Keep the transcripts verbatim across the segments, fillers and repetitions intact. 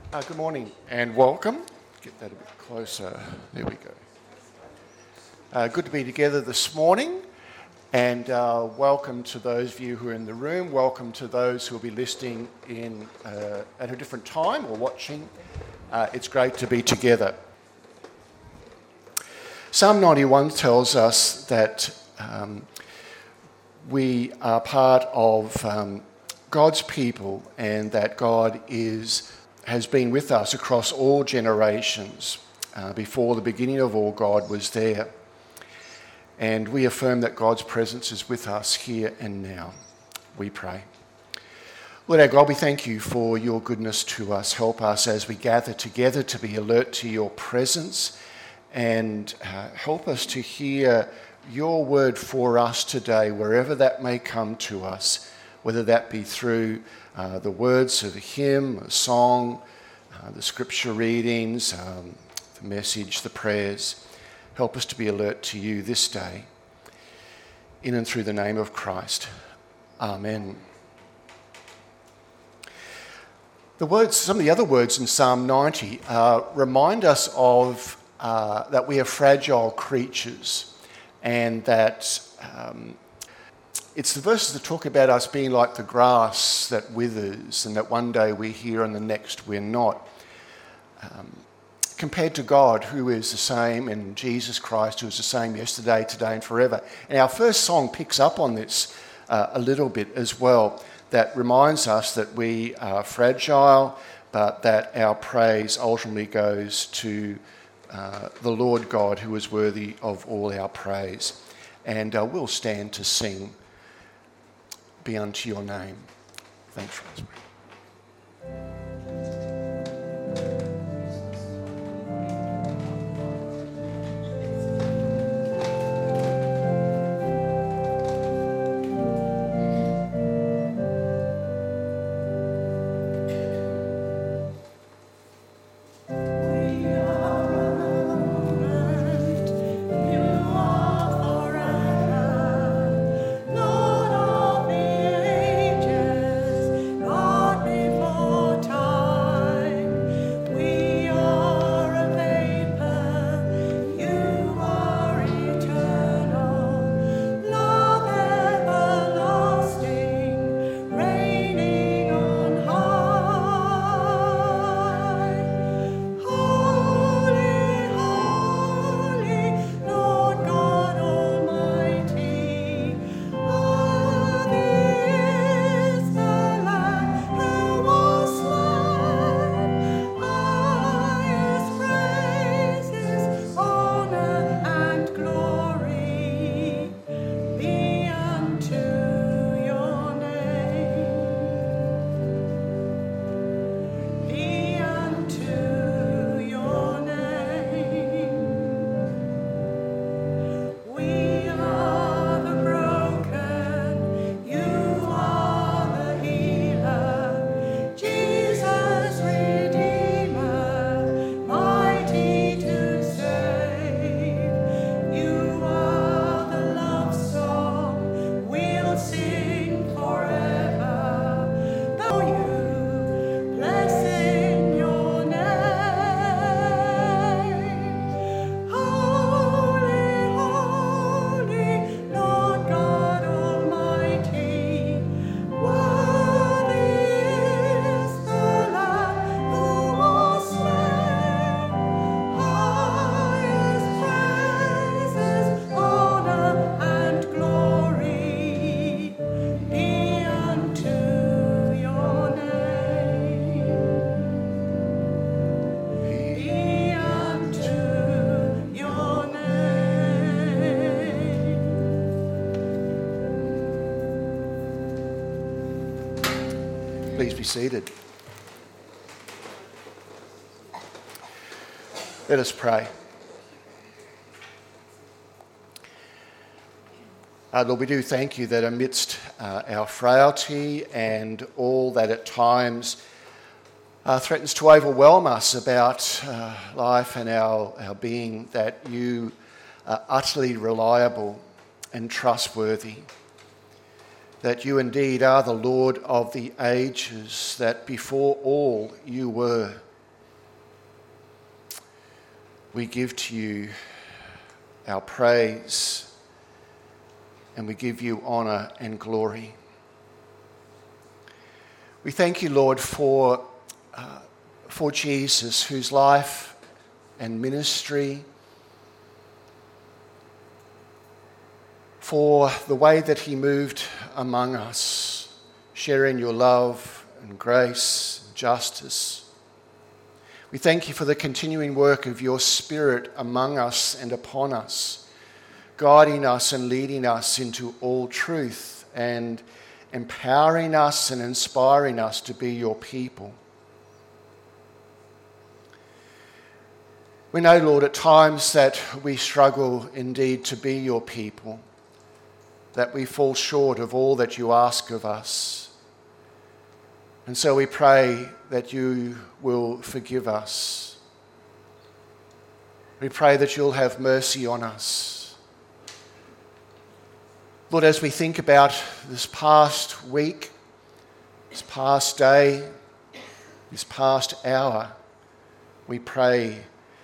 Uh, good morning and welcome. Get that a bit closer. There we go. Uh, good to be together this morning, and uh, welcome to those of you who are in the room. Welcome to those who will be listening in uh, at a different time or watching. Uh, it's great to be together. Psalm ninety-one tells us that um, we are part of um, God's people, and that God is has been with us across all generations. Uh, before the beginning of all, God was there. And we affirm that God's presence is with us here and now. We pray. Lord our God, we thank you for your goodness to us. Help us as we gather together to be alert to your presence, and uh, help us to hear your word for us today, wherever that may come to us, whether that be through uh, the words of a hymn, a song, uh, the scripture readings, um, the message, the prayers. Help us to be alert to you this day, in and through the name of Christ. Amen. The words, some of the other words in Psalm ninety uh, remind us of uh, that we are fragile creatures, and that um, it's the verses that talk about us being like the grass that withers, and that one day we're here and the next we're not. Um, compared to God, who is the same, and Jesus Christ, who is the same yesterday, today and forever. And our first song picks up on this uh, a little bit as well. That reminds us that we are fragile, but that our praise ultimately goes to uh, the Lord God, who is worthy of all our praise. And uh, we'll stand to sing "Be Unto Your Name." Thanks, Rosemary. Please be seated. Let us pray. Uh, Lord, we do thank you that amidst uh, our frailty and all that at times uh, threatens to overwhelm us about uh, life and our, our being, that you are utterly reliable and trustworthy. That you indeed are the Lord of the ages, that before all you were, we give to you our praise and we give you honour and glory. We thank you, Lord, for, uh, for Jesus, whose life and ministry, for the way that he moved among us, sharing your love and grace and justice. We thank you for the continuing work of your Spirit among us and upon us, guiding us and leading us into all truth and empowering us and inspiring us to be your people. We know, Lord, at times that we struggle indeed to be your people, that we fall short of all that you ask of us. And so we pray that you will forgive us. We pray that you'll have mercy on us. Lord, as we think about this past week, this past day, this past hour, we pray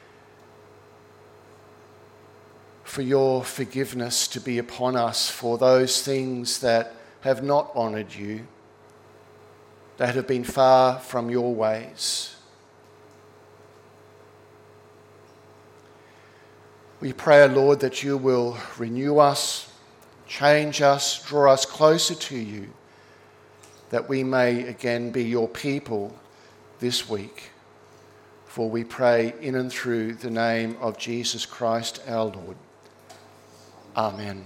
for your forgiveness to be upon us for those things that have not honoured you, that have been far from your ways. We pray, Lord, that you will renew us, change us, draw us closer to you, that we may again be your people this week. For we pray in and through the name of Jesus Christ our Lord. Amen.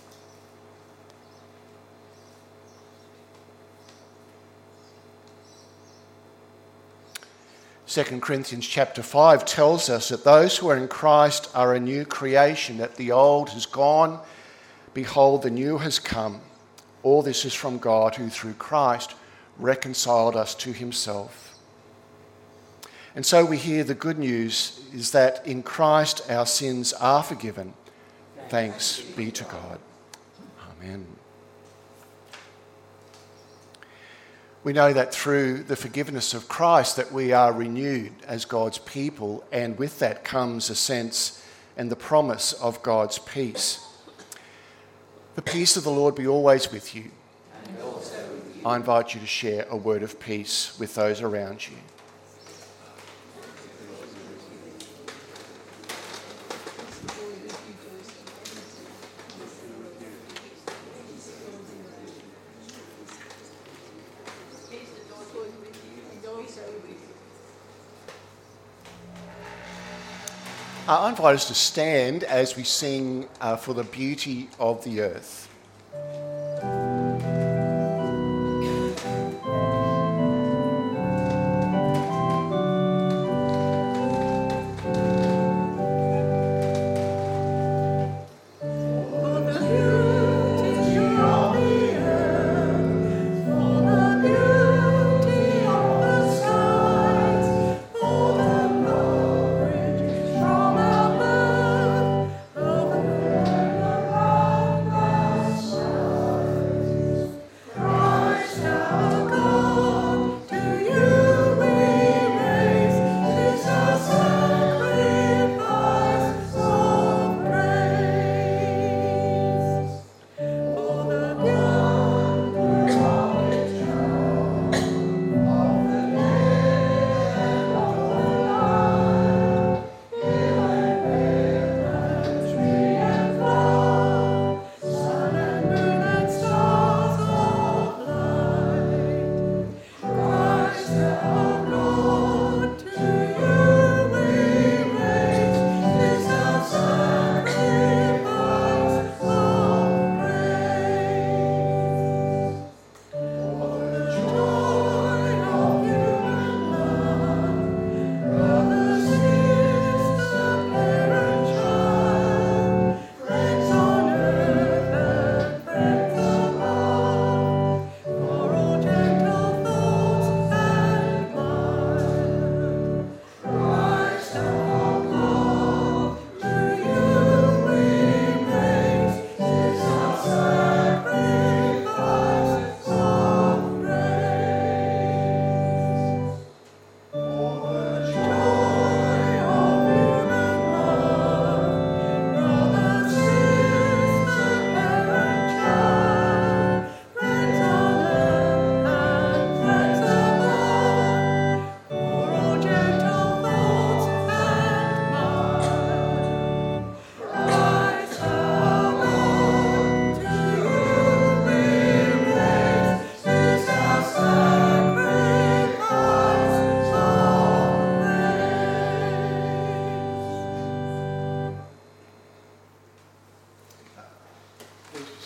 Second Corinthians chapter five tells us that those who are in Christ are a new creation, that the old has gone, behold, the new has come. All this is from God, who through Christ reconciled us to himself. And so we hear the good news is that in Christ our sins are forgiven. Thanks be to God. Amen. We know that through the forgiveness of Christ that we are renewed as God's people, and with that comes a sense and the promise of God's peace. The peace of the Lord be always with you. And also with you. I invite you to share a word of peace with those around you. I invite us to stand as we sing uh, For the Beauty of the Earth.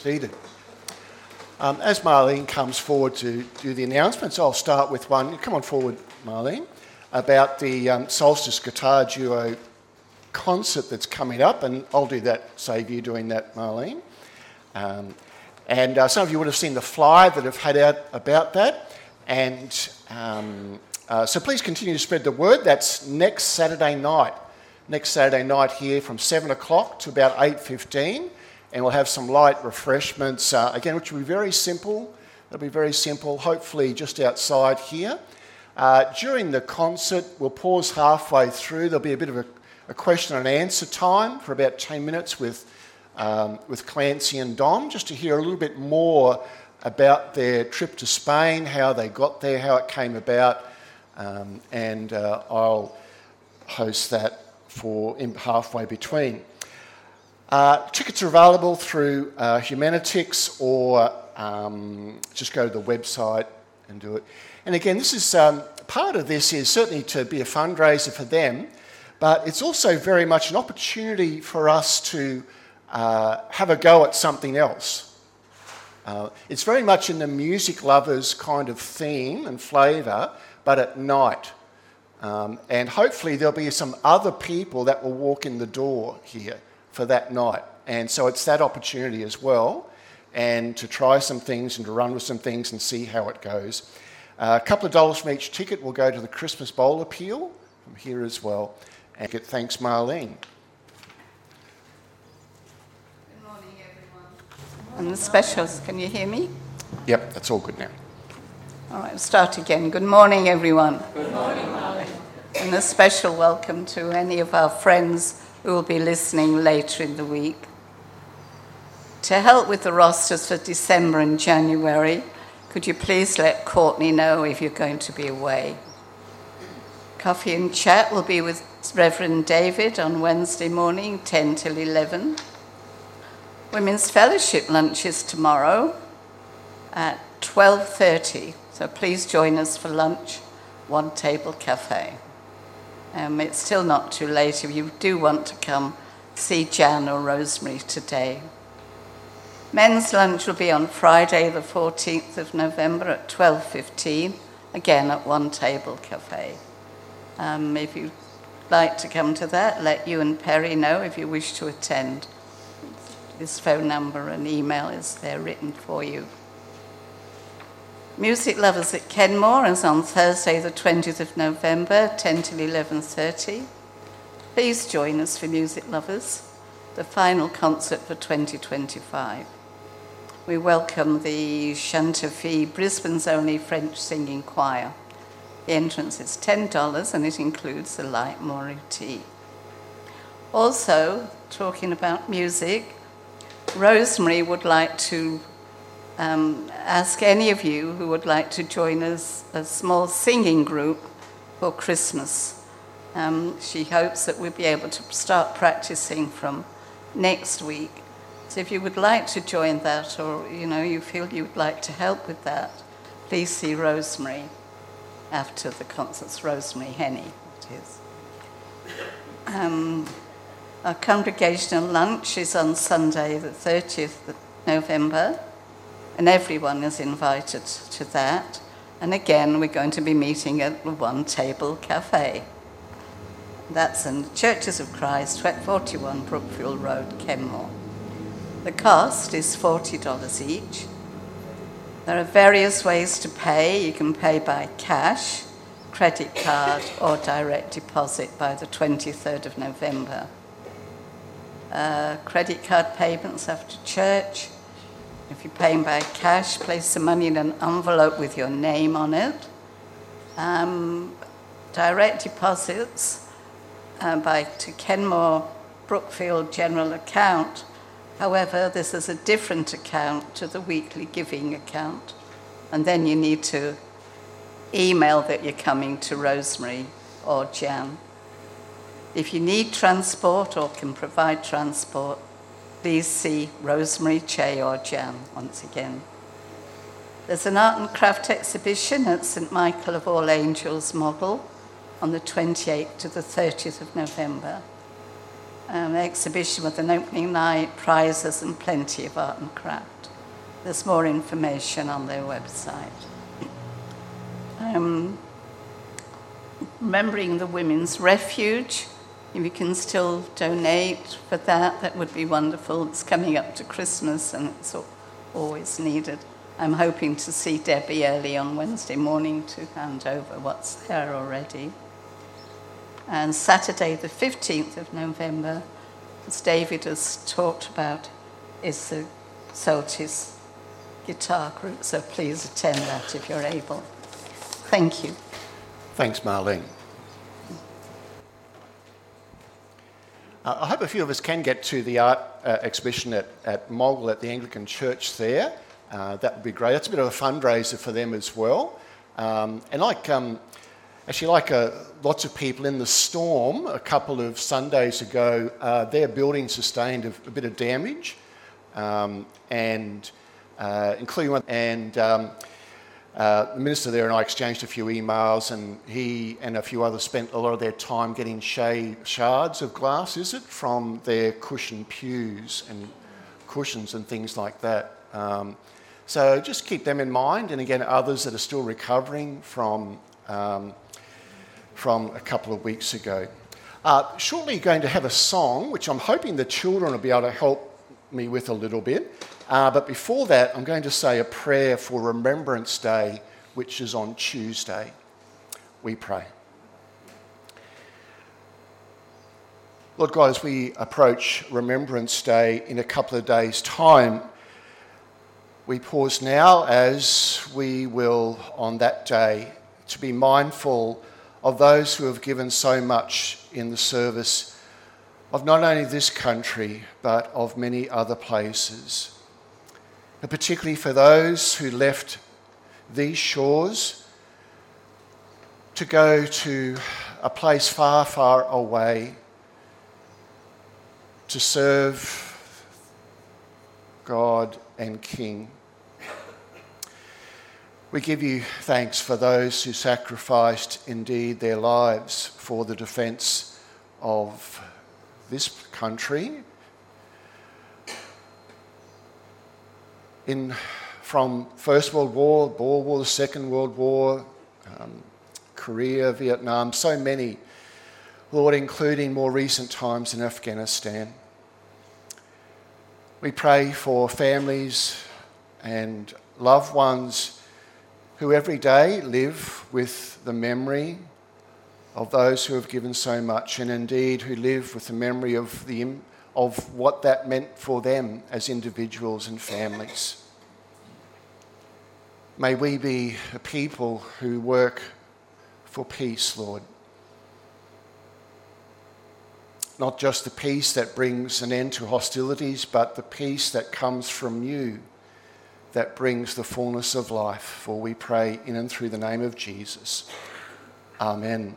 seated. Um, as Marlene comes forward to do the announcements, I'll start with one. Come on forward, Marlene, about the um, Solstice Guitar Duo concert that's coming up, and I'll do that, save you doing that, Marlene. Um, and uh, some of you would have seen the flyer that I've had out about that, and um, uh, so please continue to spread the word. That's next Saturday night. Next Saturday night here from seven o'clock to about eight fifteen, and we'll have some light refreshments, uh, again, which will be very simple. It'll be very simple, hopefully just outside here. Uh, during the concert, we'll pause halfway through. There'll be a bit of a, a question and answer time for about ten minutes with, um, with Clancy and Dom, just to hear a little bit more about their trip to Spain, how they got there, how it came about, um, and uh, I'll host that for in halfway between. Uh, tickets are available through uh, Humanitix, or um, just go to the website and do it. And again, this is um, part of this is certainly to be a fundraiser for them, but it's also very much an opportunity for us to uh, have a go at something else. Uh, it's very much in the music lovers kind of theme and flavour, but at night. Um, and hopefully there'll be some other people that will walk in the door here for that night. And so it's that opportunity as well, and to try some things and to run with some things and see how it goes. Uh, a couple of dollars from each ticket will go to the Christmas Bowl appeal from here as well. And thanks, Marlene. Good morning, everyone. And the specials, can you hear me? Yep, that's all good now. All right, start again. Good morning, everyone. Good morning, Marlene. And a special welcome to any of our friends who will be listening later in the week. To help with the rosters for December and January, could you please let Courtney know if you're going to be away? Coffee and chat will be with Reverend David on Wednesday morning, ten till eleven. Women's Fellowship lunch is tomorrow at twelve thirty. So please join us for lunch, One Table Cafe. Um, it's still not too late if you do want to come see Jan or Rosemary today. Men's lunch will be on Friday the fourteenth of November at twelve fifteen, again at One Table Cafe. Um, if you'd like to come to that, let you and Perry know if you wish to attend. His phone number and email is there written for you. Music Lovers at Kenmore is on Thursday the twentieth of November, ten till eleven thirty. Please join us for Music Lovers, the final concert for twenty twenty-five. We welcome the Chantefi, Brisbane's only French singing choir. The entrance is ten dollars and it includes a light morning tea. Also, talking about music, Rosemary would like to Um, ask any of you who would like to join us a small singing group for Christmas. Um, she hopes that we'll be able to start practicing from next week. So if you would like to join that, or you know you feel you would like to help with that, please see Rosemary after the concerts. Rosemary Henny, it is. Um, our congregational lunch is on Sunday the thirtieth of November. And everyone is invited to that. And again, we're going to be meeting at the One Table Cafe. That's in Churches of Christ, forty-one Brookfield Road, Kenmore. The cost is forty dollars each. There are various ways to pay. You can pay by cash, credit card, or direct deposit by the twenty-third of November. Uh, credit card payments after church. If you're paying by cash, place the money in an envelope with your name on it. Um, direct deposits uh, by to Kenmore Brookfield General Account. However, this is a different account to the weekly giving account. And then you need to email that you're coming to Rosemary or Jan. If you need transport or can provide transport, please see Rosemary, Che or Jan once again. There's an art and craft exhibition at Saint Michael of All Angels Model on the twenty-eighth to the thirtieth of November. um, exhibition with an opening night, prizes and plenty of art and craft. There's more information on their website. Um, remembering the Women's Refuge, if you can still donate for that, that would be wonderful. It's coming up to Christmas and it's always needed. I'm hoping to see Debbie early on Wednesday morning to hand over what's there already. And Saturday the fifteenth of November, as David has talked about, is the Soltis guitar group, so please attend that if you're able. Thank you. Thanks, Marlene. Uh, I hope a few of us can get to the art uh, exhibition at, at Moggill at the Anglican Church there. Uh, that would be great. That's a bit of a fundraiser for them as well. Um, and like, um, actually like uh, lots of people in the storm a couple of Sundays ago, uh, their building sustained a, a bit of damage, um, and uh, including one, and um, uh, the minister there and I exchanged a few emails, and he and a few others spent a lot of their time getting sh- shards of glass, is it, from their cushion pews and cushions and things like that. Um, so just keep them in mind, and again, others that are still recovering from um, from a couple of weeks ago. Uh, shortly going to have a song, which I'm hoping the children will be able to help me with a little bit. Uh, but before that, I'm going to say a prayer for Remembrance Day, which is on Tuesday. We pray. Lord God, as we approach Remembrance Day in a couple of days' time, we pause now as we will on that day to be mindful of those who have given so much in the service of not only this country, but of many other places. And particularly for those who left these shores to go to a place far, far away to serve God and King. We give you thanks for those who sacrificed indeed their lives for the defence of this country. In, from First World War, Boer War, the Second World War, um, Korea, Vietnam, so many, Lord, including more recent times in Afghanistan. We pray for families and loved ones who every day live with the memory of those who have given so much, and indeed who live with the memory of the of what that meant for them as individuals and families. May we be a people who work for peace, Lord. Not just the peace that brings an end to hostilities, but the peace that comes from you, that brings the fullness of life. For we pray in and through the name of Jesus. Amen.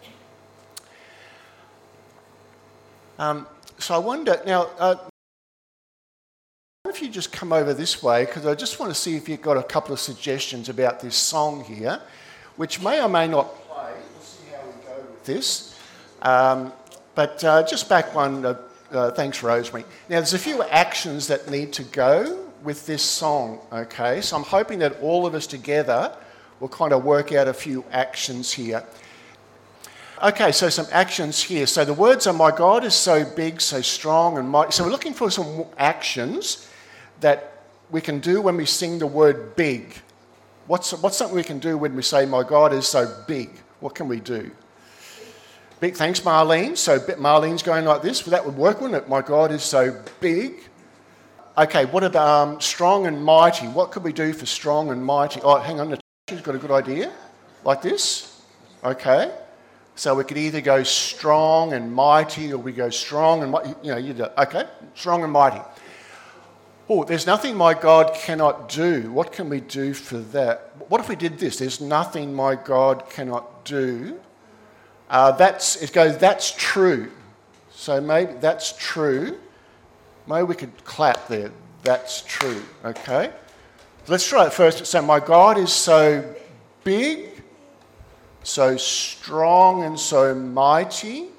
Um, so I wonder, now, uh, if you just come over this way, because I just want to see if you've got a couple of suggestions about this song here, which may or may not play. We'll see how we go with this. Um, but uh, just back one, uh, uh, thanks Rosemary. Now there's a few actions that need to go with this song, okay? So I'm hoping that all of us together will kind of work out a few actions here. Okay, so some actions here. So the words are, my God is so big, so strong and mighty. So we're looking for some actions that we can do when we sing the word big. What's, what's something we can do when we say, my God is so big? What can we do? Big, thanks Marlene. So Marlene's going like this. Well, that would work, wouldn't it? My God is so big. Okay, what about um, strong and mighty? What could we do for strong and mighty? Oh, hang on, Natasha's got a good idea. Like this. Okay. So we could either go strong and mighty, or we go strong and mighty. You know, you do. Okay, strong and mighty. Oh, there's nothing my God cannot do. What can we do for that? What if we did this? There's nothing my God cannot do. Uh, that's it goes. That's true. So maybe that's true. Maybe we could clap there. That's true. Okay. Let's try it first. So my God is so big, so strong and so mighty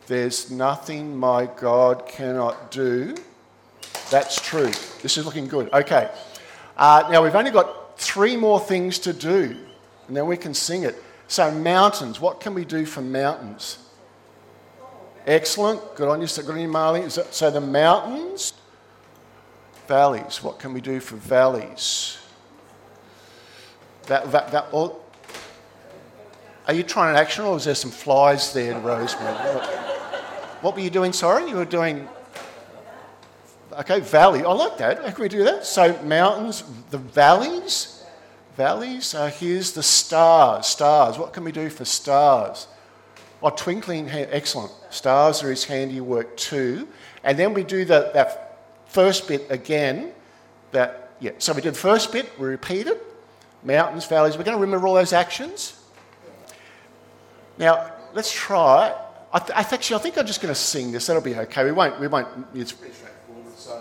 there's nothing my God cannot do. That's true. This is looking good. Okay. Uh, now, we've only got three more things to do, and then we can sing it. So, mountains. What can we do for mountains? Excellent. Good on you, good on you, Marley. Is that, so, the mountains. Valleys. What can we do for valleys? That, that, that, all, are you trying an action, or is there some flies there, Rosemary? What were you doing, sorry? You were doing... Okay, valley. I like that. How can we do that? So mountains, the valleys. Valleys. Uh, here's the stars. Stars. What can we do for stars? Oh, twinkling. Excellent. Stars are his handiwork too. And then we do the, that first bit again. That yeah. So we did the first bit. We repeat it. Mountains, valleys. We're going to remember all those actions. Now let's try. I, th- I th- actually, I think I'm just going to sing this. That'll be okay. We won't. We won't. It's pretty straightforward. So,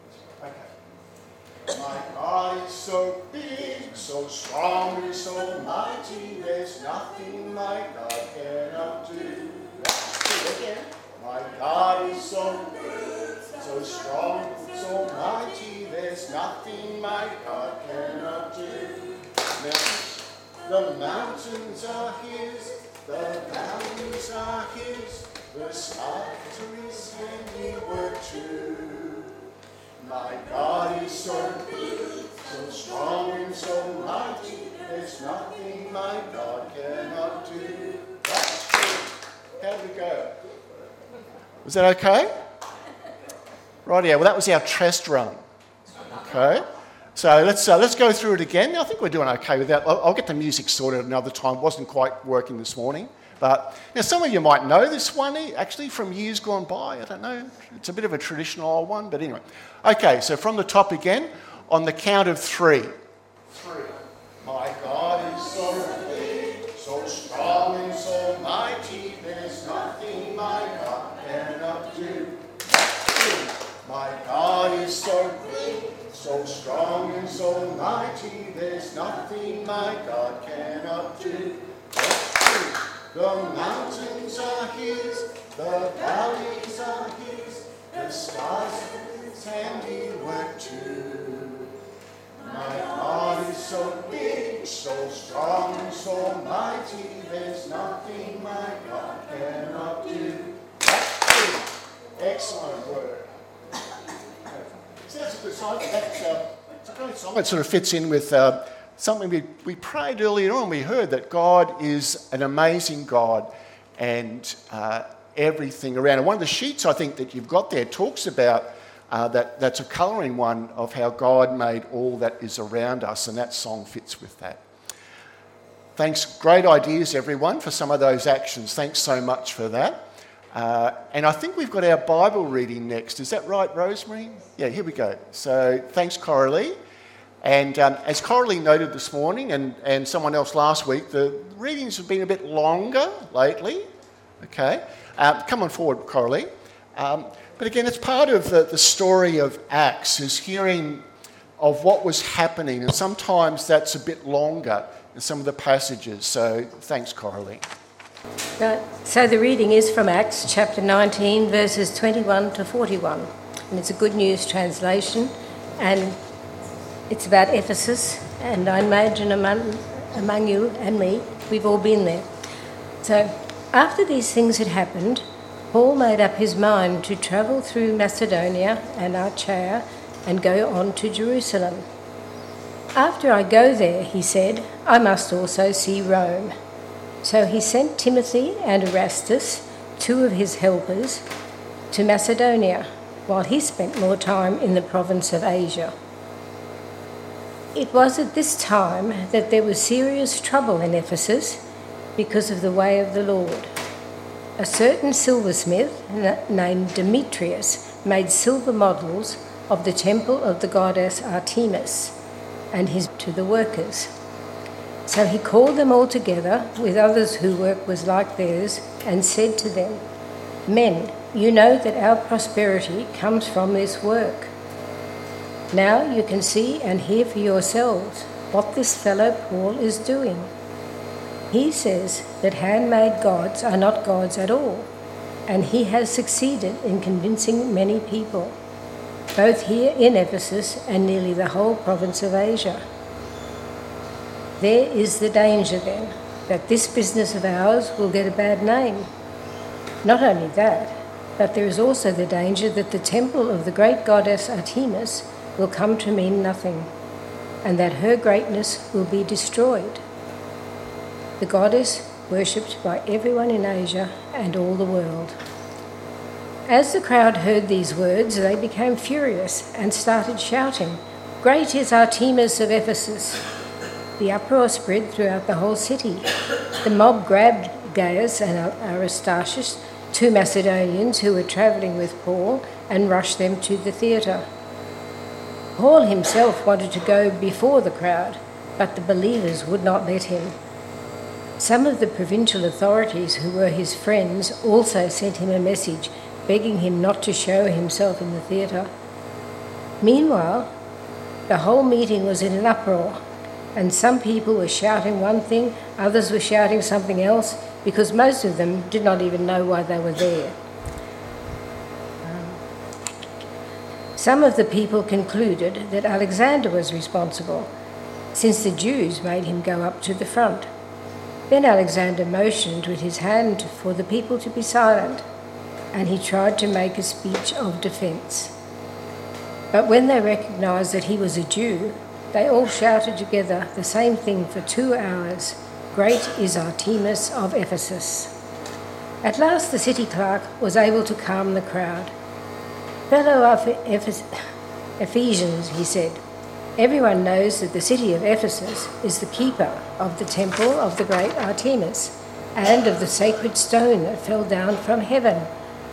okay. My God is so big, so strong, and so mighty. There's nothing my God cannot do. Let's do it again. My God is so big, so strong, so mighty. There's nothing my God cannot do. Mountains. The mountains are His. The valleys are His, the stars are His handiwork too. My God is so big, so strong and so mighty, there's nothing my God cannot do. That's true. How did we go? Was that okay? Right, yeah, well that was our test run. Okay. So let's uh, let's go through it again. I think we're doing okay with that. I'll, I'll get the music sorted another time. It wasn't quite working this morning. But now some of you might know this one actually from years gone by. I don't know. It's a bit of a traditional old one, but anyway. Okay, so from the top again, on the count of three. Three. My God is so big, so strong and so mighty, there's nothing my God cannot do. Two. My God is so big, so strong and so mighty, there's nothing my God cannot do. That's true. The mountains are His, the valleys are His, the stars are His handiwork too. My God is so big, so strong and so mighty, there's nothing my God cannot do. That's true. Excellent work. So that's a good song. That's, uh, it's a great song. It sort of fits in with uh, something we, we prayed earlier on. We heard that God is an amazing God and uh, everything around. And one of the sheets I think that you've got there talks about uh, that. That's a colouring one of how God made all that is around us, and that song fits with that. Thanks. Great ideas, everyone, for some of those actions. Thanks so much for that. Uh, and I think we've got our Bible reading next. Is that right, Rosemary? Yeah, here we go. So thanks, Coralie. And um, as Coralie noted this morning, and, and someone else last week, the readings have been a bit longer lately. Okay. Um, come on forward, Coralie. Um, but again, it's part of the, the story of Acts, is hearing of what was happening. And sometimes that's a bit longer in some of the passages. So thanks, Coralie. Right. So the reading is from Acts chapter nineteen, verses twenty-one to forty-one. And it's a Good News translation. And it's about Ephesus. And I imagine among, among you and me, we've all been there. So after these things had happened, Paul made up his mind to travel through Macedonia and Achaia and go on to Jerusalem. After I go there, he said, I must also see Rome. So he sent Timothy and Erastus, two of his helpers, to Macedonia, while he spent more time in the province of Asia. It was at this time that there was serious trouble in Ephesus because of the way of the Lord. A certain silversmith named Demetrius made silver models of the temple of the goddess Artemis and his to the workers. So he called them all together with others whose work was like theirs and said to them, Men, you know that our prosperity comes from this work. Now you can see and hear for yourselves what this fellow Paul is doing. He says that handmade gods are not gods at all, and he has succeeded in convincing many people, both here in Ephesus and nearly the whole province of Asia. There is the danger then that this business of ours will get a bad name. Not only that, but there is also the danger that the temple of the great goddess Artemis will come to mean nothing, and that her greatness will be destroyed. The goddess worshipped by everyone in Asia and all the world. As the crowd heard these words, they became furious and started shouting, "Great is Artemis of Ephesus!" The uproar spread throughout the whole city. The mob grabbed Gaius and Aristarchus, two Macedonians who were travelling with Paul, and rushed them to the theatre. Paul himself wanted to go before the crowd, but the believers would not let him. Some of the provincial authorities who were his friends also sent him a message begging him not to show himself in the theatre. Meanwhile, the whole meeting was in an uproar, and some people were shouting one thing, others were shouting something else, because most of them did not even know why they were there. Um, some of the people concluded that Alexander was responsible, since the Jews made him go up to the front. Then Alexander motioned with his hand for the people to be silent, and he tried to make a speech of defence. But when they recognised that he was a Jew, they all shouted together the same thing for two hours, "Great is Artemis of Ephesus." At last the city clerk was able to calm the crowd. "Fellow Ephes- Ephesians," he said, "everyone knows that the city of Ephesus is the keeper of the temple of the great Artemis and of the sacred stone that fell down from heaven.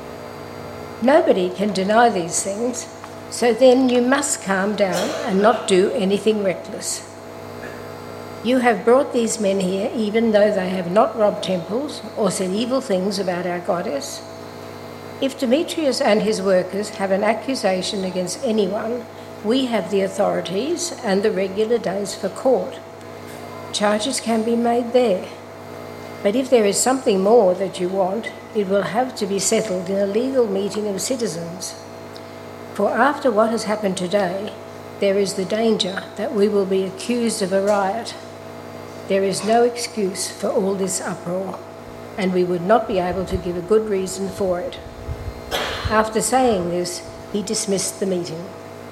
Nobody can deny these things, so then you must calm down and not do anything reckless. You have brought these men here even though they have not robbed temples or said evil things about our goddess. If Demetrius and his workers have an accusation against anyone, we have the authorities and the regular days for court. Charges can be made there. But if there is something more that you want, it will have to be settled in a legal meeting of citizens. For after what has happened today, there is the danger that we will be accused of a riot. There is no excuse for all this uproar, and we would not be able to give a good reason for it." After saying this, he dismissed the meeting.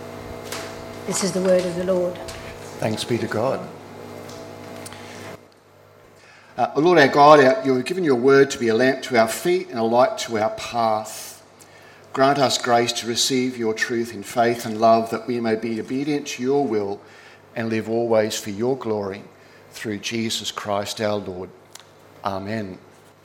This is the word of the Lord. Thanks be to God. Uh, Lord our God, you have given your word to be a lamp to our feet and a light to our path. Grant us grace to receive your truth in faith and love, that we may be obedient to your will and live always for your glory, through Jesus Christ our Lord. Amen.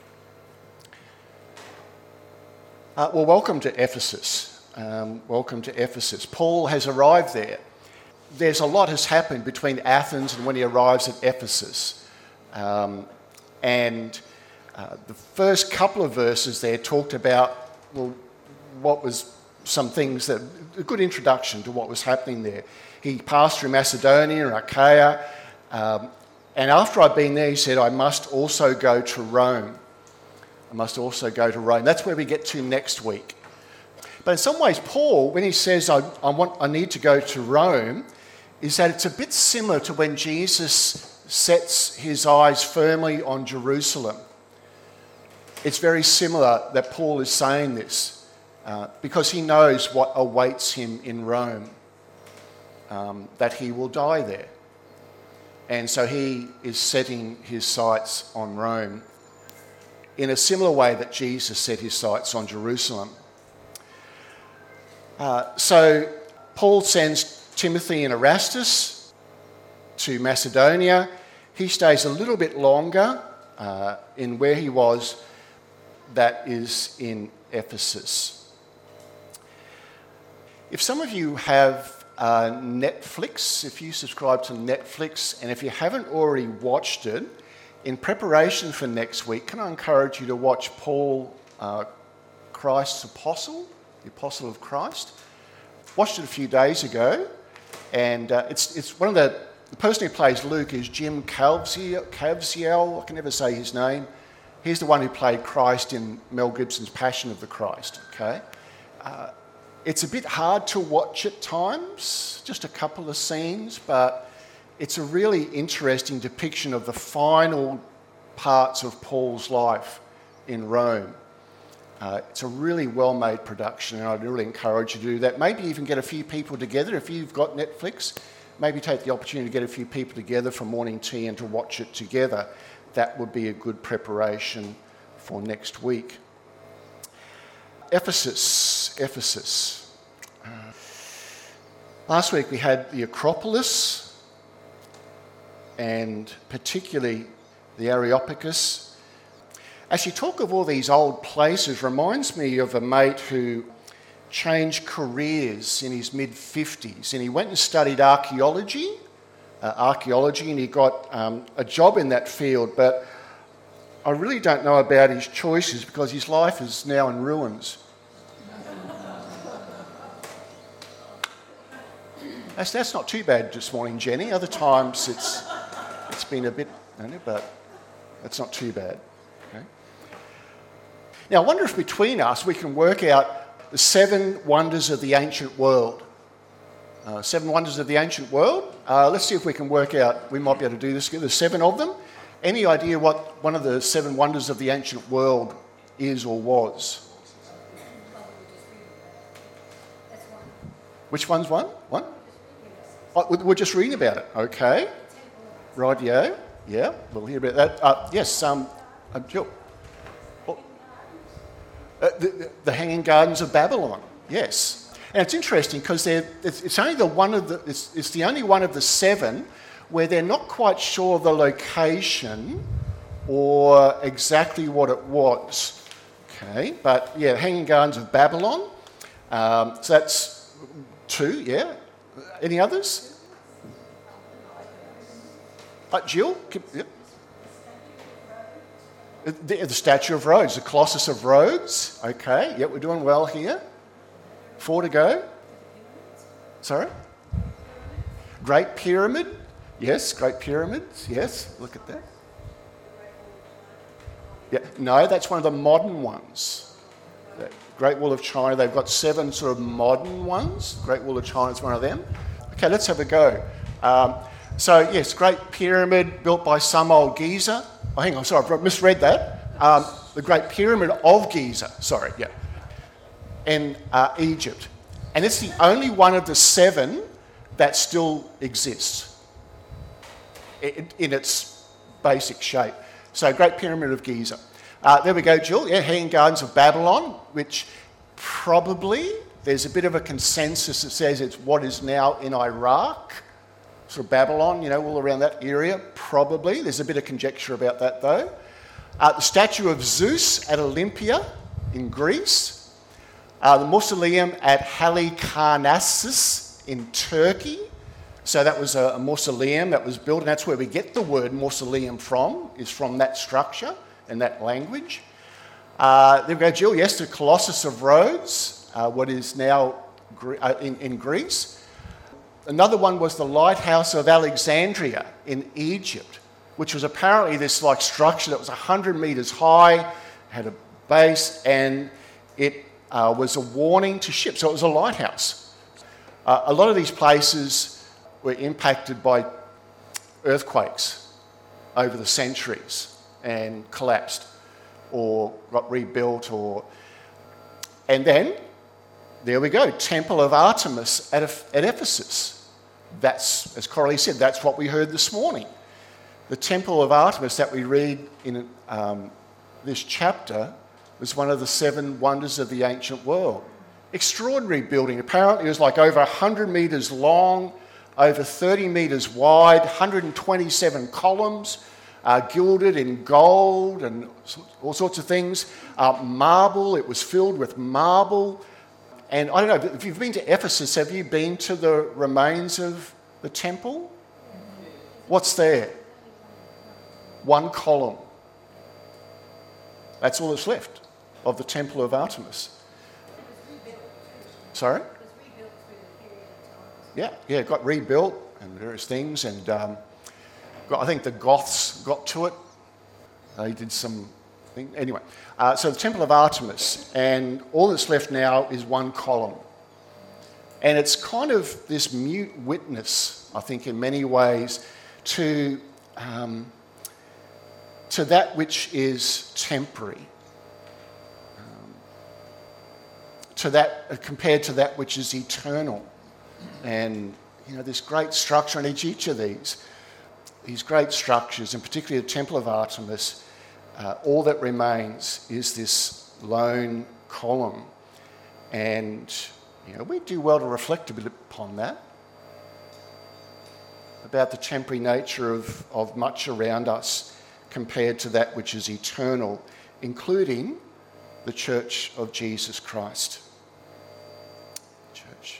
Uh, well, welcome to Ephesus. Um, welcome to Ephesus. Paul has arrived there. There's a lot has happened between Athens and when he arrives at Ephesus. Um, and uh, the first couple of verses there talked about, well, what was some things that, a good introduction to what was happening there. He passed through Macedonia and Achaia, um, and after I'd been there, he said, I must also go to Rome. I must also go to Rome. That's where we get to next week. But in some ways, Paul, when he says, I, I, want, I need to go to Rome, is that it's a bit similar to when Jesus sets his eyes firmly on Jerusalem. It's very similar that Paul is saying this uh, because he knows what awaits him in Rome, um, that he will die there. And so he is setting his sights on Rome in a similar way that Jesus set his sights on Jerusalem. Uh, so Paul sends Timothy and Erastus to Macedonia. He stays a little bit longer uh, in where he was, that is in Ephesus. If some of you have uh, Netflix, if you subscribe to Netflix, and if you haven't already watched it, in preparation for next week, can I encourage you to watch Paul, uh, Christ's Apostle, the Apostle of Christ? Watched it a few days ago, and uh, it's it's one of the, the person who plays Luke is Jim Caviezel, Caviezel, I can never say his name. He's the one who played Christ in Mel Gibson's Passion of the Christ, okay? Uh, it's a bit hard to watch at times, just a couple of scenes, but it's a really interesting depiction of the final parts of Paul's life in Rome. Uh, it's a really well-made production, and I'd really encourage you to do that. Maybe even get a few people together. If you've got Netflix, maybe take the opportunity to get a few people together for morning tea and to watch it together. That would be a good preparation for next week. Ephesus, Ephesus. Uh, last week we had the Acropolis, and particularly the Areopagus. As you talk of all these old places, reminds me of a mate who changed careers in his mid-fifties, and he went and studied archaeology, uh, archaeology, and he got um, a job in that field, but I really don't know about his choices because his life is now in ruins. That's, that's not too bad this morning, Jenny. Other times it's it's been a bit, but it's not too bad. Okay. Now, I wonder if between us we can work out the seven wonders of the ancient world. Uh, seven wonders of the ancient world. Uh, let's see if we can work out, we might be able to do this. There's seven of them. Any idea what one of the seven wonders of the ancient world is or was? Which one's one? One? Oh, we're just reading about it. Okay. Rightio. Yeah, we'll hear about that. Uh, yes, um, uh, Jill. Oh. Uh, the, the Hanging Gardens of Babylon. Yes. And it's interesting because it's, it's only the one of the it's, it's the only one of the seven where they're not quite sure of the location or exactly what it was. Okay, but yeah, Hanging Gardens of Babylon. Um, so that's two. Yeah. Any others? Uh, Jill? Yep. The, the Statue of Rhodes, the Colossus of Rhodes. Okay, yep, we're doing well here. Four to go. Sorry? Great Pyramid. Yes, Great Pyramids. Yes, look at that. Yeah, no, that's one of the modern ones. The Great Wall of China, they've got seven sort of modern ones. Great Wall of China is one of them. Okay, let's have a go. Um, so, yes, Great Pyramid built by some old geezer. Oh, hang on, sorry, I misread that. Um, the Great Pyramid of Giza, sorry, yeah. In uh, Egypt. And it's the only one of the seven that still exists in, in its basic shape. So, Great Pyramid of Giza. Uh, there we go, Jill. Yeah, Hanging Gardens of Babylon, which probably there's a bit of a consensus that says it's what is now in Iraq, sort of Babylon, you know, all around that area. Probably. There's a bit of conjecture about that, though. Uh, the statue of Zeus at Olympia in Greece. Uh, the mausoleum at Halicarnassus in Turkey. So that was a, a mausoleum that was built, and that's where we get the word mausoleum from, is from that structure and that language. Uh, there we go, Jill. Yes, the Colossus of Rhodes, uh, what is now Gre- uh, in, in Greece. Another one was the Lighthouse of Alexandria in Egypt, which was apparently this like structure that was one hundred metres high, had a base, and it uh, was a warning to ships. So it was a lighthouse. Uh, a lot of these places were impacted by earthquakes over the centuries and collapsed or got rebuilt, or and then there we go, Temple of Artemis at, at Ephesus. That's, as Coralie said, that's what we heard this morning. The Temple of Artemis that we read in um, this chapter was one of the seven wonders of the ancient world. Extraordinary building. Apparently it was like over one hundred metres long, over thirty metres wide, one hundred twenty-seven columns, uh, gilded in gold and all sorts of things. Uh, marble, it was filled with marble. And I don't know, if you've been to Ephesus, have you been to the remains of the temple? What's there? One column. That's all that's left of the Temple of Artemis. Sorry? Yeah, yeah, it got rebuilt and various things, and um, got, I think the Goths got to it. They did some Anyway, uh, so the Temple of Artemis, and all that's left now is one column. And it's kind of this mute witness, I think, in many ways, to, um, to that which is temporary, um, to that uh, compared to that which is eternal. And, you know, this great structure, and each, each of these, these great structures, and particularly the Temple of Artemis, uh, all that remains is this lone column. And, you know, we do well to reflect a bit upon that, about the temporary nature of, of much around us compared to that which is eternal, including the Church of Jesus Christ. Church.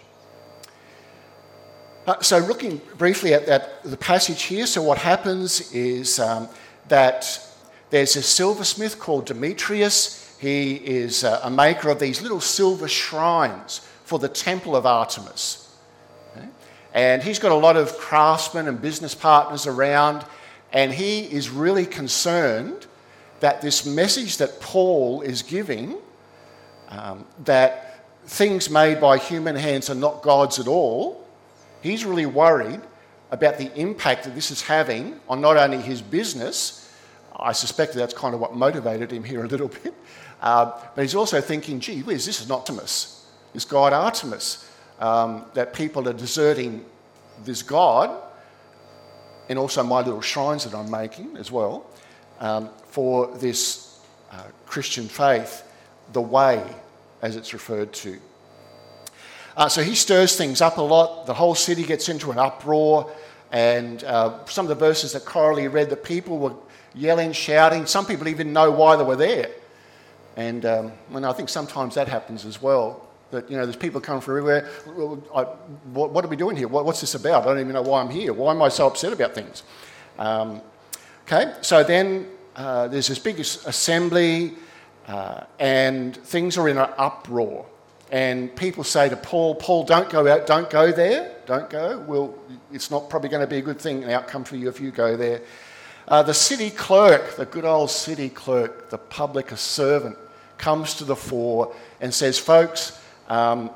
Uh, so looking briefly at that, the passage here, so what happens is um, that there's a silversmith called Demetrius. He is uh, a maker of these little silver shrines for the Temple of Artemis. Okay? And he's got a lot of craftsmen and business partners around, and he is really concerned that this message that Paul is giving, um, that things made by human hands are not God's at all, he's really worried about the impact that this is having on not only his business, I suspect that's kind of what motivated him here a little bit, uh, but he's also thinking, gee whiz, this is not Artemis, this god Artemis, um, that people are deserting this god, and also my little shrines that I'm making as well, um, for this uh, Christian faith, the way, as it's referred to. Uh, so he stirs things up a lot. The whole city gets into an uproar, and uh, some of the verses that Coralie read, the people were yelling, shouting. Some people even know why they were there. And um, and I think sometimes that happens as well. That, you know, there's people coming from everywhere. I, what, what are we doing here? What, what's this about? I don't even know why I'm here. Why am I so upset about things? Um, okay, so then uh, there's this big assembly, uh, and things are in an uproar. And people say to Paul, Paul, don't go out, don't go there, don't go. Well, it's not probably going to be a good thing, an outcome for you if you go there. Uh, the city clerk, the good old city clerk, the public servant, comes to the fore and says, folks, um,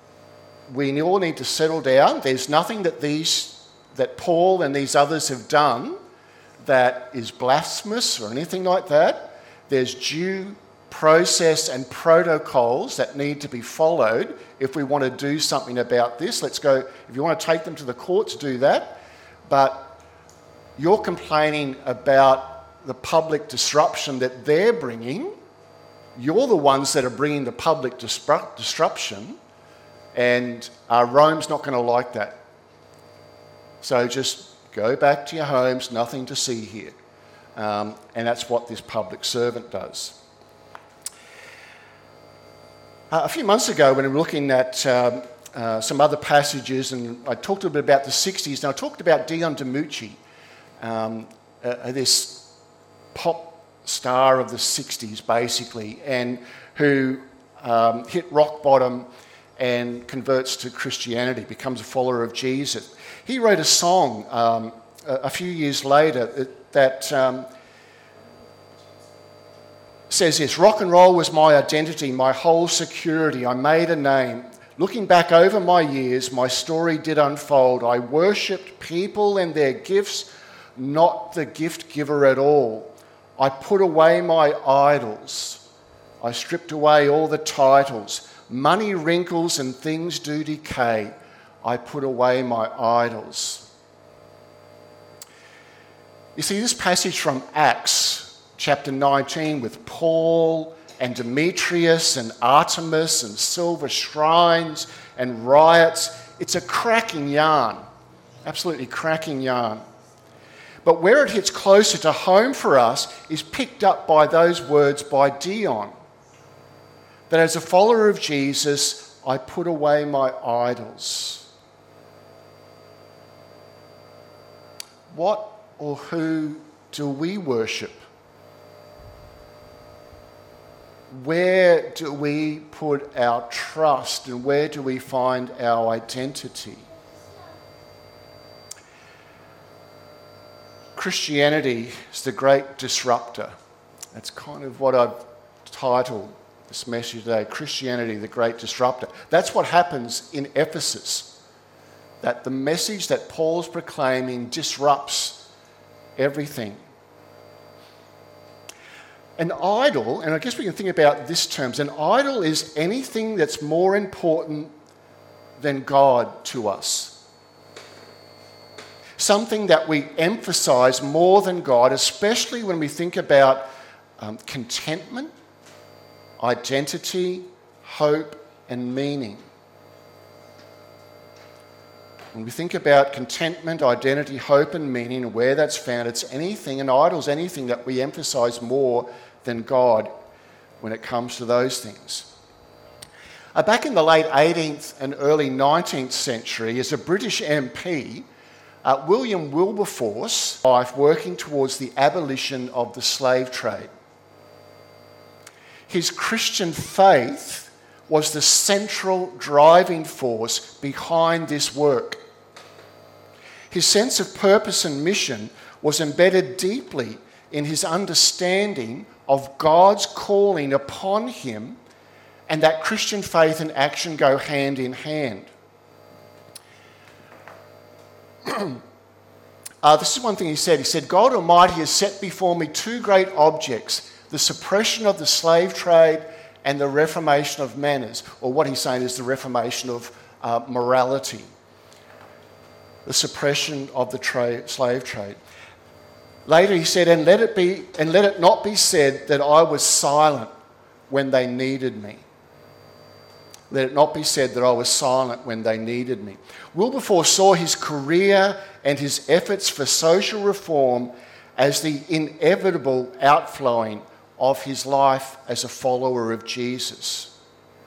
we all need to settle down. There's nothing that these, that Paul and these others have done that is blasphemous or anything like that. There's due process and protocols that need to be followed if we want to do something about this. Let's go, if you want to take them to the courts, do that. But you're complaining about the public disruption that they're bringing. You're the ones that are bringing the public disrupt- disruption, and uh, Rome's not going to like that. So just go back to your homes, nothing to see here. Um, and that's what this public servant does. Uh, a few months ago, when we were looking at um, uh, some other passages, and I talked a little bit about the sixties, and I talked about Dion DiMucci, um, uh, this pop star of the sixties, basically, and who um, hit rock bottom and converts to Christianity, becomes a follower of Jesus. He wrote a song um, a, a few years later that, that um, says this: rock and roll was my identity, my whole security. I made a name. Looking back over my years, my story did unfold. I worshipped people and their gifts, not the gift giver at all. I put away my idols. I stripped away all the titles. Money wrinkles and things do decay. I put away my idols. You see, this passage from Acts chapter nineteen with Paul and Demetrius and Artemis and silver shrines and riots, it's a cracking yarn, absolutely cracking yarn. But where it hits closer to home for us is picked up by those words by Dion, that as a follower of Jesus, I put away my idols. What or who do we worship? Where do we put our trust, and where do we find our identity? Christianity is the great disruptor. That's kind of what I've titled this message today, Christianity, the Great Disruptor. That's what happens in Ephesus, that the message that Paul's proclaiming disrupts everything. An idol, and I guess we can think about this terms, an idol is anything that's more important than God to us. Something that we emphasize more than God, especially when we think about um, contentment, identity, hope, and meaning. When we think about contentment, identity, hope, and meaning, and where that's found, it's anything, an idol's anything that we emphasize more than God when it comes to those things. Uh, back in the late eighteenth and early nineteenth century, as a British M P, uh, William Wilberforce, wife, working towards the abolition of the slave trade. His Christian faith was the central driving force behind this work. His sense of purpose and mission was embedded deeply in his understanding of God's calling upon him, and that Christian faith and action go hand in hand. uh, this is one thing he said. He said, God Almighty has set before me two great objects, the suppression of the slave trade and the reformation of manners, or what he's saying is the reformation of uh, morality, the suppression of the tra- slave trade. Later he said, and let it be, and let it not be said that I was silent when they needed me. Let it not be said that I was silent when they needed me. Wilberforce saw his career and his efforts for social reform as the inevitable outflowing of his life as a follower of Jesus.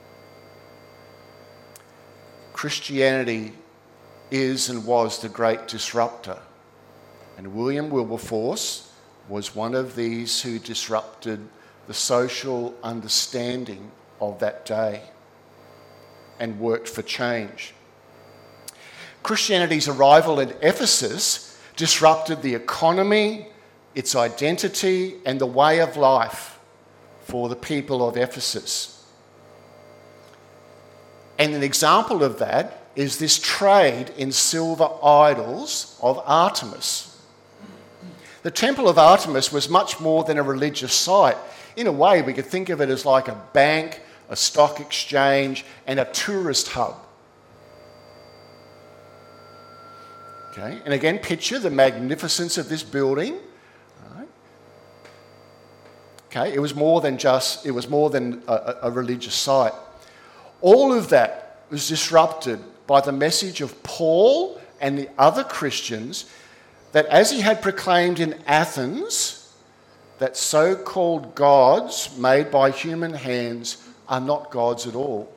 Christianity is and was the great disruptor. And William Wilberforce was one of these who disrupted the social understanding of that day and worked for change. Christianity's arrival in Ephesus disrupted the economy, its identity, and the way of life for the people of Ephesus. And an example of that is this trade in silver idols of Artemis. The Temple of Artemis was much more than a religious site. In a way, we could think of it as like a bank, a stock exchange, and a tourist hub. Okay, and again, picture the magnificence of this building. Right. Okay, it was more than just, it was more than a, a religious site. All of that was disrupted by the message of Paul and the other Christians that as he had proclaimed in Athens, that so-called gods made by human hands are not gods at all.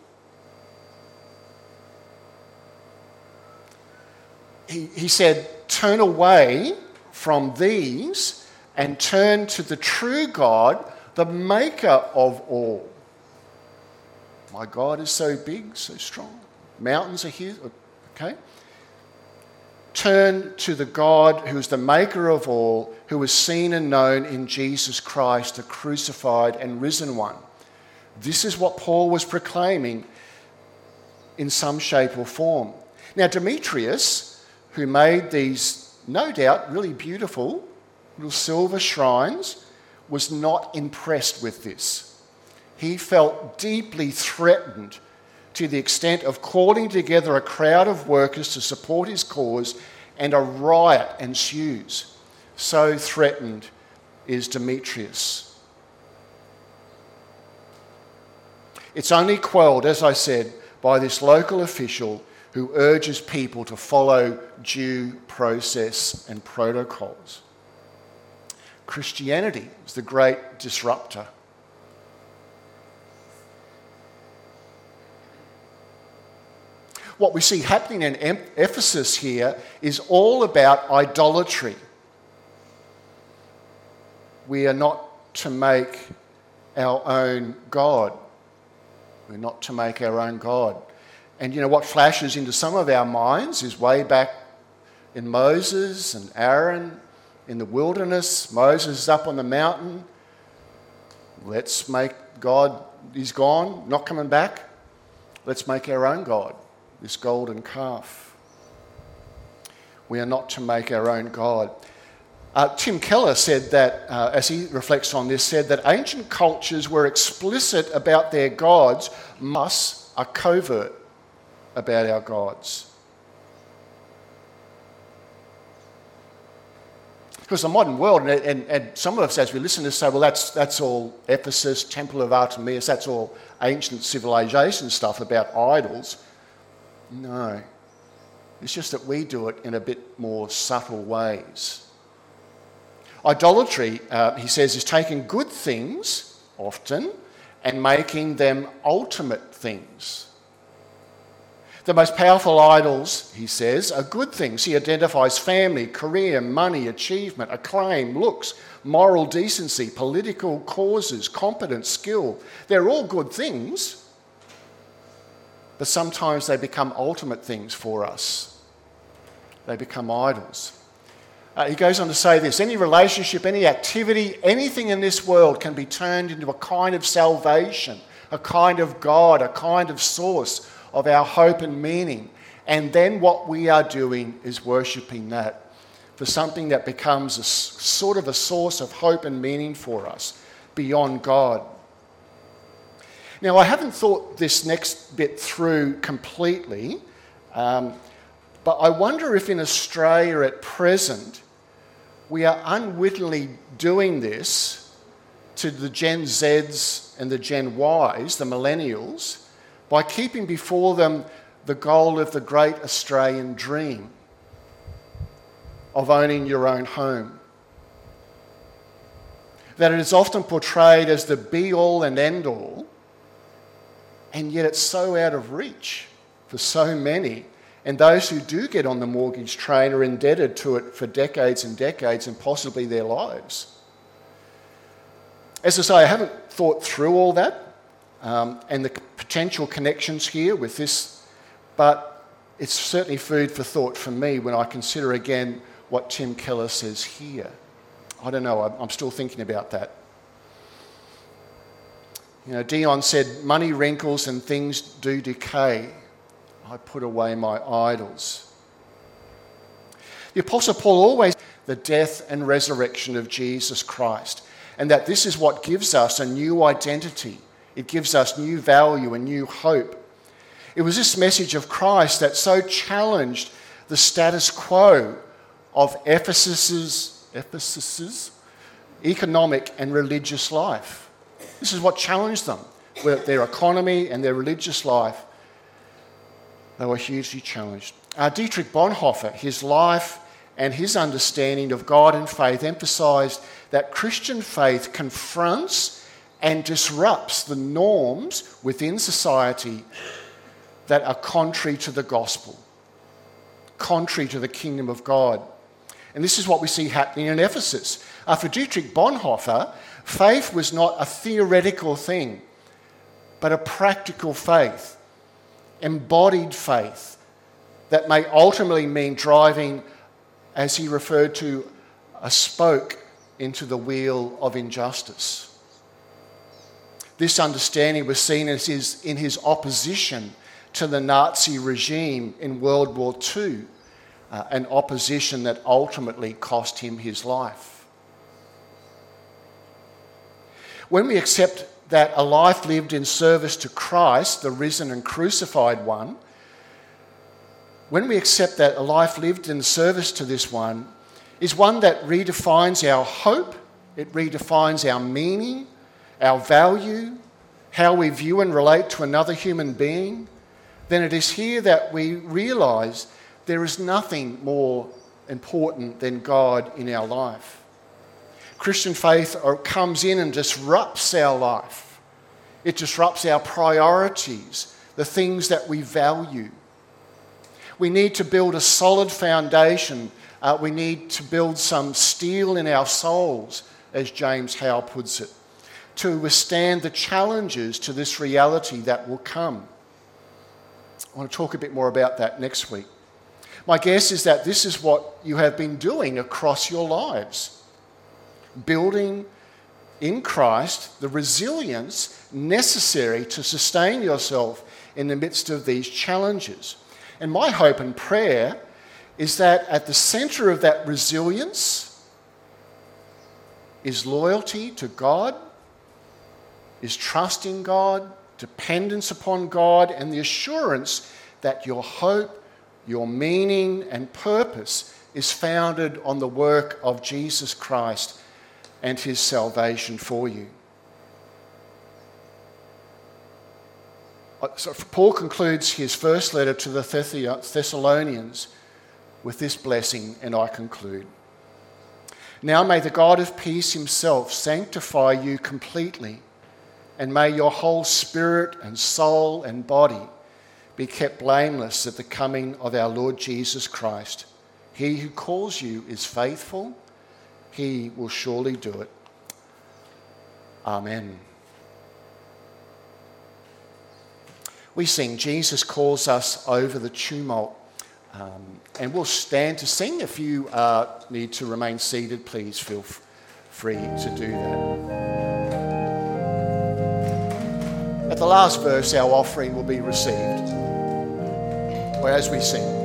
He, he said, turn away from these and turn to the true God, the maker of all. My God is so big, so strong. Mountains are his, okay? Turn to the God who is the maker of all, who is seen and known in Jesus Christ, the crucified and risen one. This is what Paul was proclaiming in some shape or form. Now, Demetrius, who made these, no doubt, really beautiful little silver shrines, was not impressed with this. He felt deeply threatened to the extent of calling together a crowd of workers to support his cause, and a riot ensues. So threatened is Demetrius. It's only quelled, as I said, by this local official who urges people to follow due process and protocols. Christianity is the great disruptor. What we see happening in Ephesus here is all about idolatry. We are not to make our own God. We're not to make our own God. And you know what flashes into some of our minds is way back in Moses and Aaron in the wilderness. Moses is up on the mountain let's make God, he's gone, not coming back. Let's make our own God, this golden calf. We are not to make our own God. Uh, Tim Keller said that, uh, as he reflects on this, said that ancient cultures were explicit about their gods, us are covert about our gods. Because the modern world, and, and, and some of us as we listen to this say, well, that's, that's all Ephesus, Temple of Artemis, that's all ancient civilization stuff about idols. No. It's just that we do it in a bit more subtle ways. Idolatry, uh, he says, is taking good things, often, and making them ultimate things. The most powerful idols, he says, are good things. He identifies family, career, money, achievement, acclaim, looks, moral decency, political causes, competence, skill. They're all good things, but sometimes they become ultimate things for us. They become idols. Uh, he goes on to say this: any relationship, any activity, anything in this world can be turned into a kind of salvation, a kind of God, a kind of source of our hope and meaning. And then what we are doing is worshipping that for something that becomes a sort of a source of hope and meaning for us beyond God. Now, I haven't thought this next bit through completely, um, but I wonder if in Australia at present we are unwittingly doing this to the Gen Zs and the Gen Ys, the millennials, by keeping before them the goal of the great Australian dream of owning your own home. That it is often portrayed as the be-all and end-all, and yet it's so out of reach for so many. And those who do get on the mortgage train are indebted to it for decades and decades and possibly their lives. As I say, I haven't thought through all that um, and the potential connections here with this, but it's certainly food for thought for me when I consider again what Tim Keller says here. I don't know, I'm still thinking about that. You know, Dion said, money wrinkles and things do decay. I put away my idols. The Apostle Paul always the death and resurrection of Jesus Christ, and that this is what gives us a new identity. It gives us new value and new hope. It was this message of Christ that so challenged the status quo of Ephesus's, Ephesus's economic and religious life. This is what challenged them, their economy and their religious life. They were hugely challenged. Uh, Dietrich Bonhoeffer, his life and his understanding of God and faith emphasised that Christian faith confronts and disrupts the norms within society that are contrary to the gospel, contrary to the kingdom of God. And this is what we see happening in Ephesus. Uh, for Dietrich Bonhoeffer, faith was not a theoretical thing, but a practical faith. Embodied faith that may ultimately mean driving, as he referred to, a spoke into the wheel of injustice. This understanding was seen as his, in his opposition to the Nazi regime in World War Two, uh, an opposition that ultimately cost him his life. When we accept that a life lived in service to Christ, the risen and crucified one, when we accept that a life lived in service to this one is one that redefines our hope, it redefines our meaning, our value, how we view and relate to another human being, then it is here that we realise there is nothing more important than God in our life. Christian faith comes in and disrupts our life. It disrupts our priorities, the things that we value. We need to build a solid foundation. Uh, we need to build some steel in our souls, as James Howe puts it, to withstand the challenges to this reality that will come. I want to talk a bit more about that next week. My guess is that this is what you have been doing across your lives. Building in Christ the resilience necessary to sustain yourself in the midst of these challenges. And my hope and prayer is that at the centre of that resilience is loyalty to God, is trust in God, dependence upon God, and the assurance that your hope, your meaning and purpose is founded on the work of Jesus Christ and his salvation for you. So Paul concludes his first letter to the Thessalonians with this blessing, and I conclude. Now may the God of peace himself sanctify you completely, and may your whole spirit and soul and body be kept blameless at the coming of our Lord Jesus Christ. He who calls you is faithful. He will surely do it. Amen. We sing, Jesus Calls Us Over the Tumult. Um, and we'll stand to sing. If you uh, need to remain seated, please feel f- free to do that. At the last verse, our offering will be received. Or as we sing.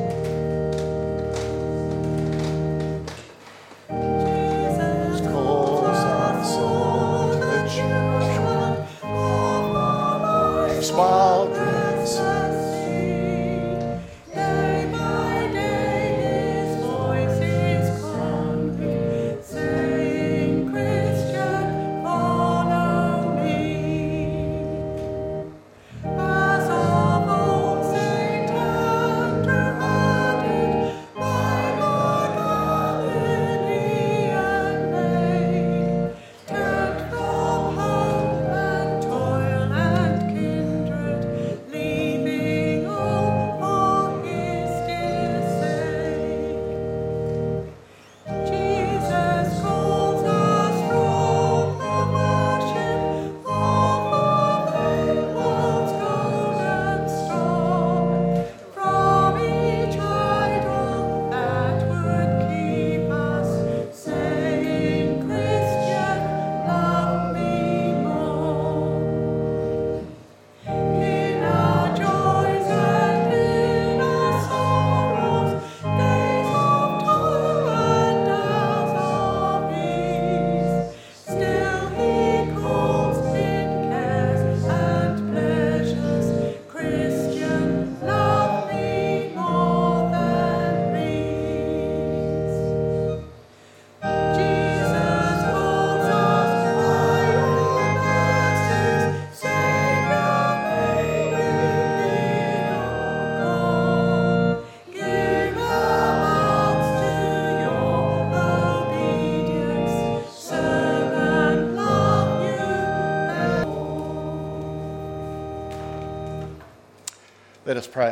Let us pray.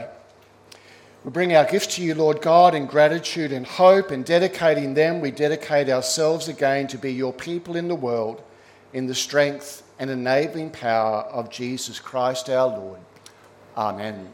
We bring our gifts to you, Lord God, in gratitude and hope, and dedicating them, we dedicate ourselves again to be your people in the world, in the strength and enabling power of Jesus Christ our Lord. Amen.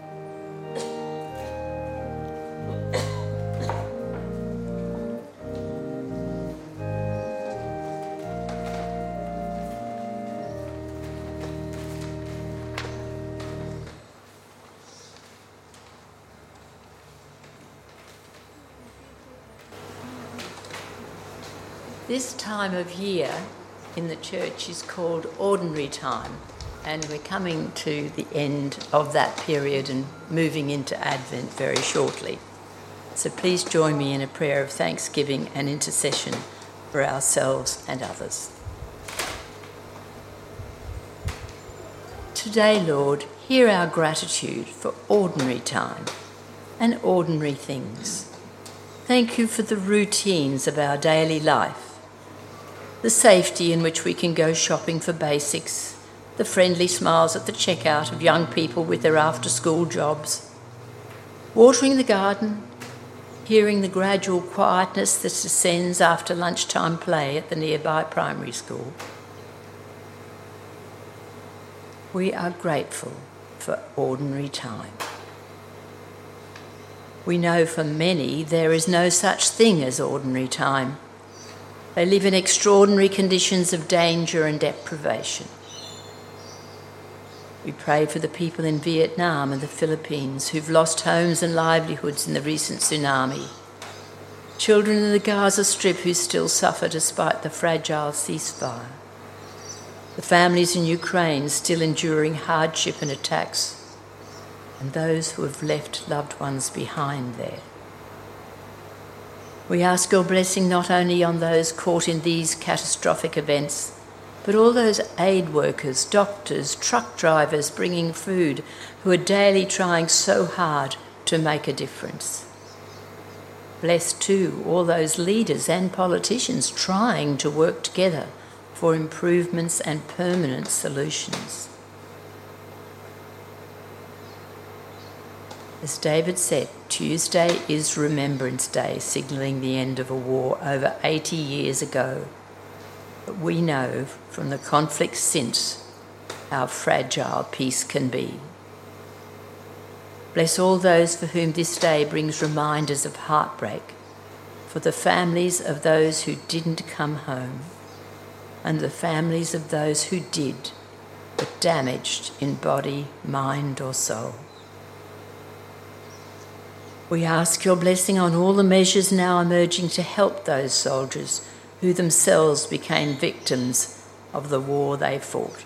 This time of year in the church is called ordinary time, and we're coming to the end of that period and moving into Advent very shortly. So please join me in a prayer of thanksgiving and intercession for ourselves and others. Today, Lord, hear our gratitude for ordinary time and ordinary things. Thank you for the routines of our daily life, the safety in which we can go shopping for basics, the friendly smiles at the checkout of young people with their after-school jobs, watering the garden, hearing the gradual quietness that descends after lunchtime play at the nearby primary school. We are grateful for ordinary time. We know for many there is no such thing as ordinary time. They live in extraordinary conditions of danger and deprivation. We pray for the people in Vietnam and the Philippines who've lost homes and livelihoods in the recent tsunami. Children in the Gaza Strip who still suffer despite the fragile ceasefire. The families in Ukraine still enduring hardship and attacks. And those who have left loved ones behind there. We ask your blessing not only on those caught in these catastrophic events, but all those aid workers, doctors, truck drivers bringing food who are daily trying so hard to make a difference. Bless too all those leaders and politicians trying to work together for improvements and permanent solutions. As David said, Tuesday is Remembrance Day, signalling the end of a war over eighty years ago. But we know from the conflict since how fragile peace can be. Bless all those for whom this day brings reminders of heartbreak, for the families of those who didn't come home, and the families of those who did, but damaged in body, mind or soul. We ask your blessing on all the measures now emerging to help those soldiers who themselves became victims of the war they fought.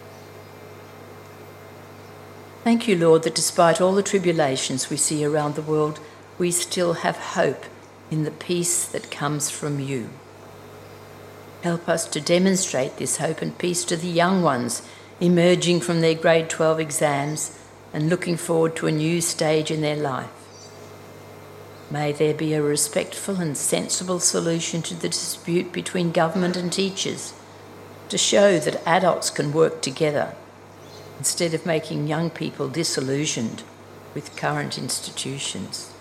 Thank you, Lord, that despite all the tribulations we see around the world, we still have hope in the peace that comes from you. Help us to demonstrate this hope and peace to the young ones emerging from their grade twelve exams and looking forward to a new stage in their life. May there be a respectful and sensible solution to the dispute between government and teachers to show that adults can work together instead of making young people disillusioned with current institutions.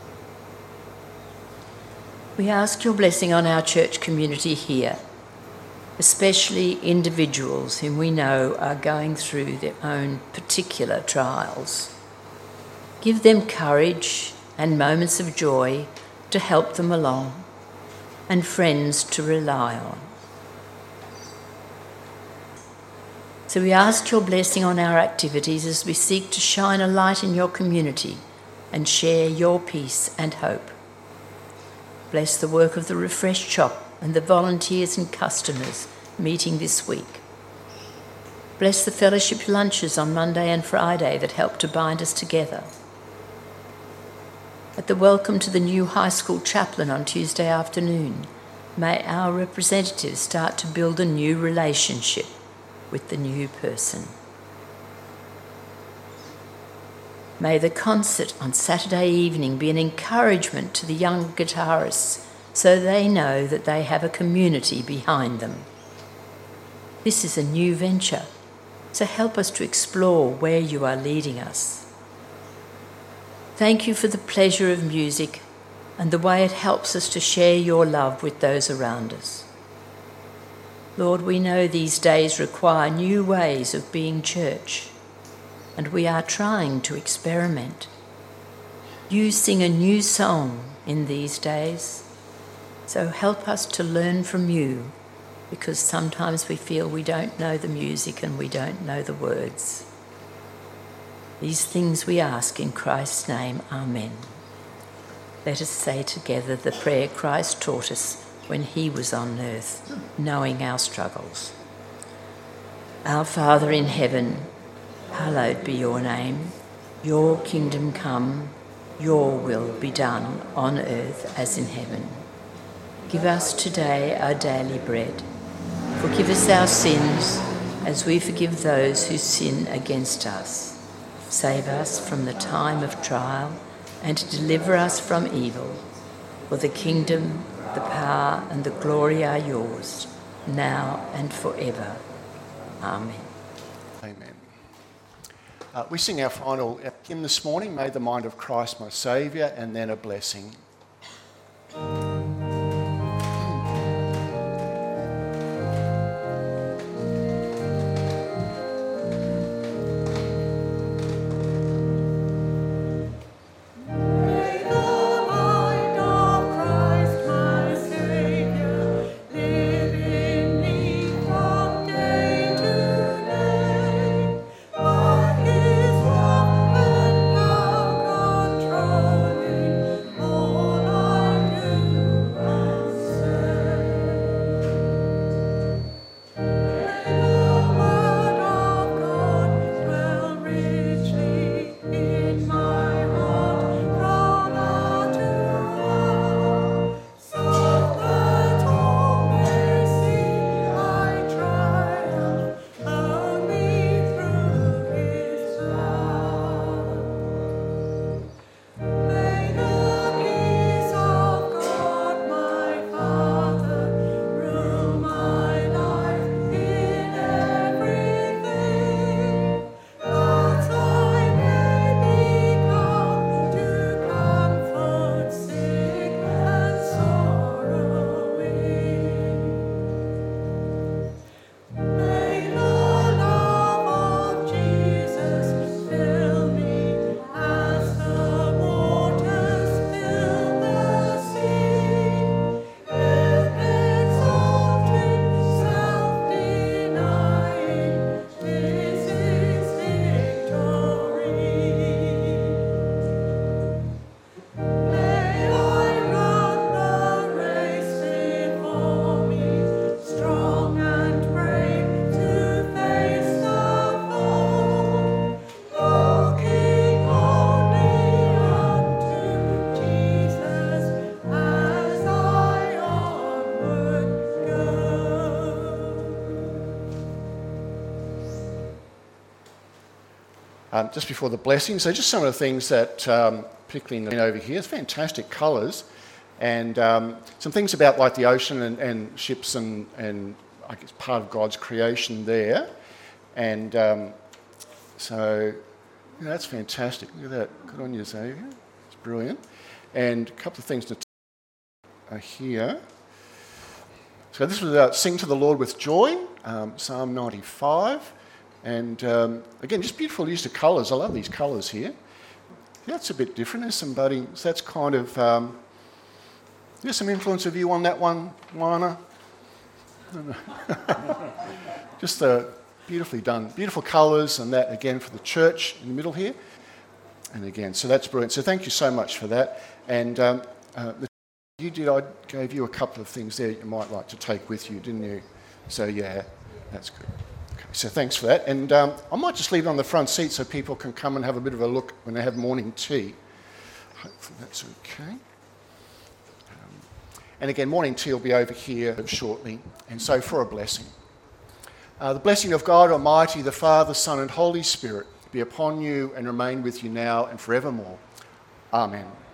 We ask your blessing on our church community here, especially individuals whom we know are going through their own particular trials. Give them courage and moments of joy to help them along, and friends to rely on. So we ask your blessing on our activities as we seek to shine a light in your community and share your peace and hope. Bless the work of the Refresh Shop and the volunteers and customers meeting this week. Bless the fellowship lunches on Monday and Friday that help to bind us together. At the welcome to the new high school chaplain on Tuesday afternoon, may our representatives start to build a new relationship with the new person. May the concert on Saturday evening be an encouragement to the young guitarists so they know that they have a community behind them. This is a new venture, so help us to explore where you are leading us. Thank you for the pleasure of music and the way it helps us to share your love with those around us. Lord, we know these days require new ways of being church, and we are trying to experiment. You sing a new song in these days, so help us to learn from you, because sometimes we feel we don't know the music and we don't know the words. These things we ask in Christ's name, Amen. Let us say together the prayer Christ taught us when he was on earth, knowing our struggles. Our Father in heaven, hallowed be your name. Your kingdom come, your will be done on earth as in heaven. Give us today our daily bread. Forgive us our sins as we forgive those who sin against us. Save us from the time of trial and deliver us from evil. For the kingdom, the power and the glory are yours, now and forever. Amen. Amen. Uh, we sing our final hymn this morning, May the Mind of Christ my Saviour, and then a blessing. May the mind of Christ my Saviour um, just before the blessing. So just some of the things that, um, particularly in over here, it's fantastic colours, and um, some things about like the ocean and, and ships and, and I guess part of God's creation there. And um, so yeah, that's fantastic. Look at that. Good on you, Xavier. It's brilliant. And a couple of things to uh, here. So this was uh, Sing to the Lord with Joy, um, Psalm ninety-five. And um, again, just beautiful use of colours. I love these colours here. That's a bit different. There's some budding. So that's kind of, um, there's some influence of you on that one, Lana. Just uh, beautifully done. Beautiful colours, and that again for the church in the middle here. And again, so that's brilliant. So thank you so much for that. And um, uh, the, you did, I gave you a couple of things there you might like to take with you, didn't you? So yeah, that's good. Okay, so thanks for that. And um, I might just leave it on the front seat so people can come and have a bit of a look when they have morning tea. Hopefully that's okay. And again, morning tea will be over here shortly. And so for a blessing. Uh, the blessing of God Almighty, the Father, Son and Holy Spirit be upon you and remain with you now and forevermore. Amen.